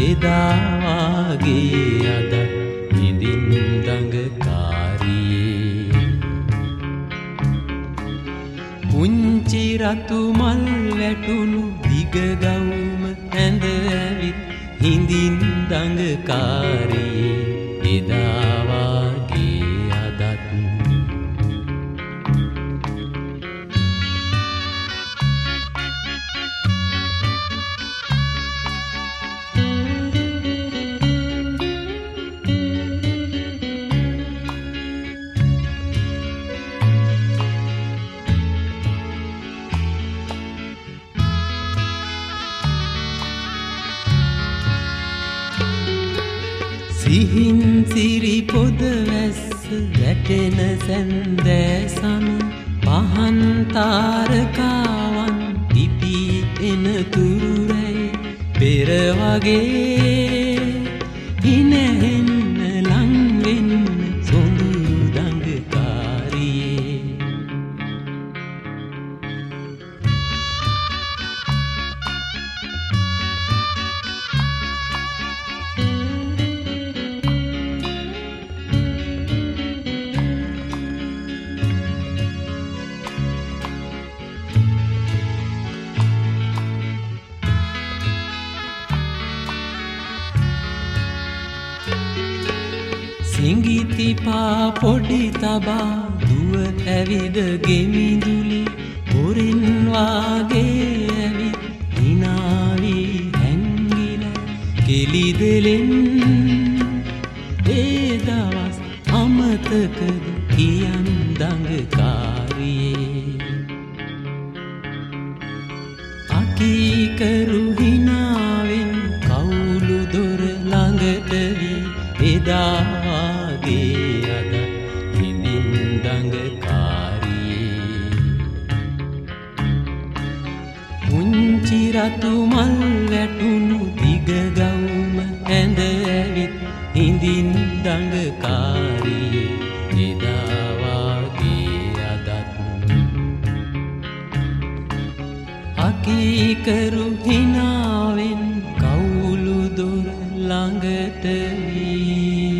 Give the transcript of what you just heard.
එදාවාගේ අද හිඳින් දඟකාරියේ පුංචි රතු මල් වැටුණු දිග ගවුම ඇඳ ඇවිත් හිඳින් දඟකාරියේ එදාවාගේ අදත් සිහින් සිරි පොද වැස්ස වැටෙන සැන්දෑ සම පහන් තාරකාවන් පිපි එන තුරුරැයි පෙර වගේ හිනැහෙන්න ලං වෙන්න සොඳුරු දඟකාරියේ සිඟිතිපා පොඩි තබා දුව ඇවිද ගෙමිදුලි පොරින් වාගේ ඇවිත් හිනාවී හැංගිලා කෙලිදෙලෙන් ඒ දවස් අමතකද කියන් දඟකාරියේ අකීකරු හිනාවෙන් කවුළු දොර ළඟට වී එදාවාගේ අද හිඳින් දඟකාරියේ පුංචි රතු මල් වැටුණු දිග ගවුම ඇඳ ඇවිත් හිඳින් දඟකාරියේ එදාවාගේ අදත් අකීකරු හිනාවෙන් කවුළු දොර ළඟට වී